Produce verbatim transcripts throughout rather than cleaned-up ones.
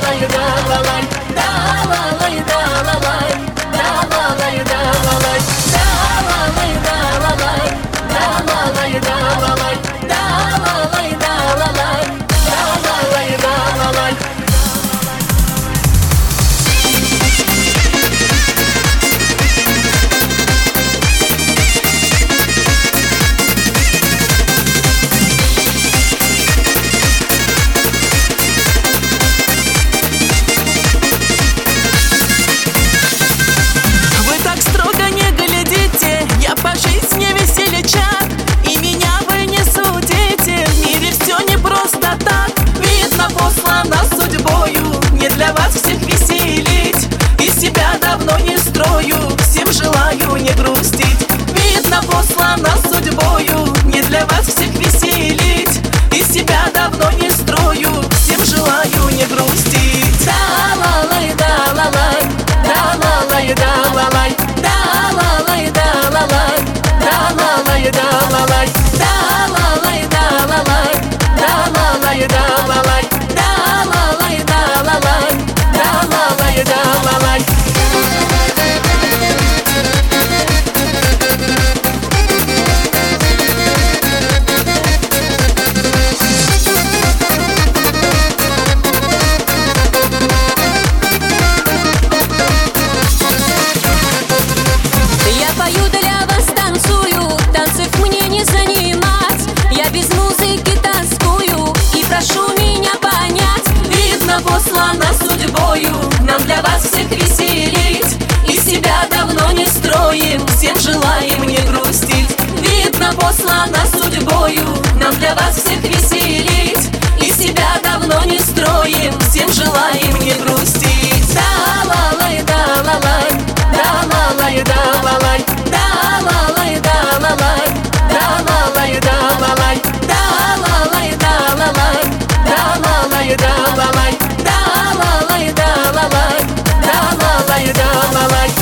Всем желаю не грустить. Видно, послана судьбою не для вас всех веселить. Из себя давно не строю. Всем желаю не грустить. Да-ла-лай, да-ла-лай, да-ла-лай, да-ла-лай, да-ла-лай, да-ла-лай, да-ла-лай, да-ла-лай, да-ла-лай, да-ла-лай, да-ла-лай, да-ла-лай, да-ла-лай, да-ла-лай, да-ла-лай, да-ла-лай. Послана судьбою нам для вас всех веселить. Из себя давно не строим, всем желаем не грустить. Видно, послана судьбою нам для вас всех веселить. Из себя давно не строим, всем желаем не грустить. Да-ла-лай, да-ла-лай, да-ла-лай, да-ла-лай, да-ла-лай, да-ла-лай, да-ла-лай, да-ла-лай, да-ла-лай, да-ла-лай, да-ла-лай, да-ла-лай. Да-ла-лай, да-ла-лай, да-ла-лай, да-ла-лай.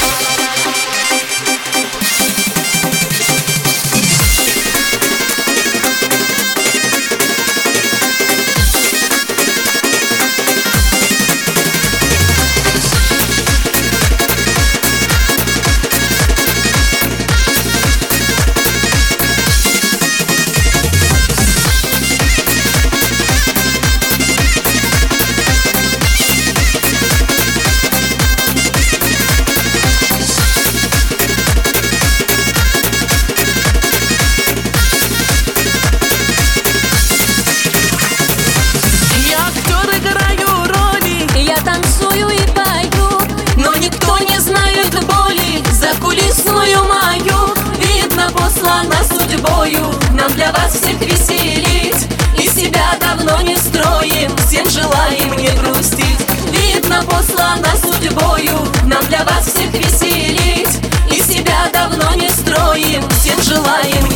Послана судьбою нам для вас всех веселить. Из себя давно не строим, всем желаем не грустить. Видно, послана судьбою нам для вас всех веселить. Из себя давно не строим, всем желаем